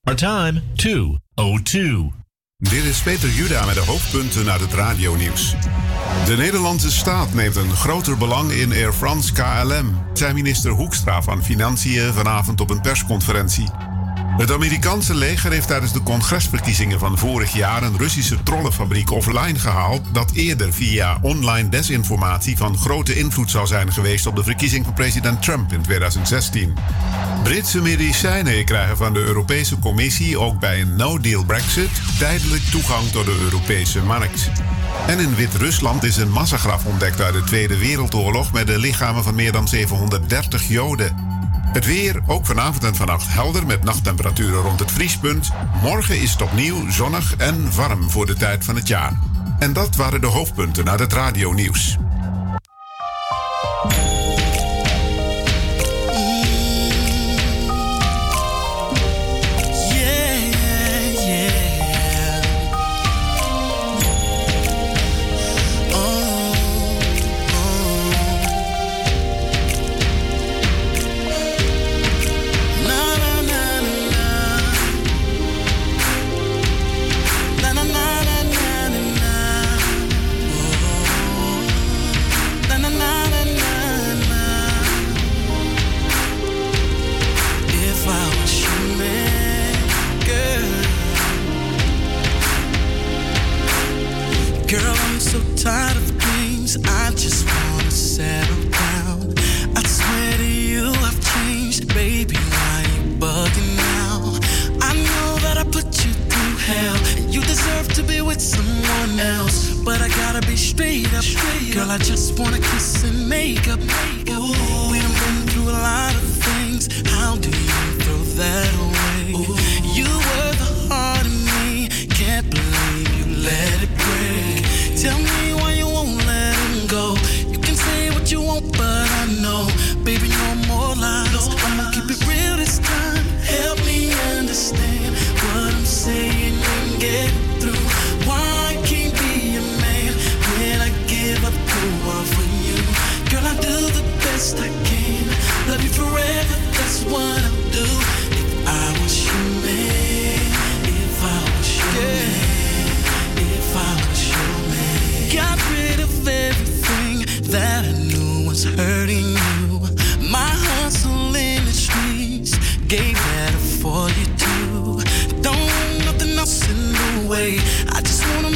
Our time 2:02. Dit is Peter Juda met de hoofdpunten uit het radionieuws. De Nederlandse staat neemt een groter belang in Air France KLM, zei minister Hoekstra van Financiën vanavond op een persconferentie. Het Amerikaanse leger heeft tijdens de congresverkiezingen van vorig jaar een Russische trollenfabriek offline gehaald dat eerder via online desinformatie van grote invloed zou zijn geweest op de verkiezing van president Trump in 2016. Britse medicijnen krijgen van de Europese Commissie ook bij een no-deal Brexit tijdelijk toegang tot de Europese markt. En in Wit-Rusland is een massagraf ontdekt uit de Tweede Wereldoorlog met de lichamen van meer dan 730 Joden. Het weer, ook vanavond en vannacht helder met nachttemperaturen rond het vriespunt. Morgen is het opnieuw zonnig en warm voor de tijd van het jaar. En dat waren de hoofdpunten uit het radionieuws. Girl, I'm so tired of games. I just wanna settle down. I swear to you I've changed. Baby, why you bugging now? I know that I put you through hell, and you deserve to be with someone else. But I gotta be straight up. Girl, I just wanna kiss and make up. Ooh, we done been through a lot of things. How do you throw that away? Ooh, you were the heart of me. Can't believe you let it break. Tell me why you won't let him go. You can say what you want, but I know, baby, no more lies. I'ma keep it real this time. Help me understand what I'm saying and get through. Why I can't be a man when I give up the world for you? Girl, I do the best I can. Love you forever, that's what I'll do. If I was your man, if I was your man, if I was your man. Got rid of everything that I knew was hurting you. My hustle in the streets gave that up for you too. Don't want nothing else in the way. I just wanna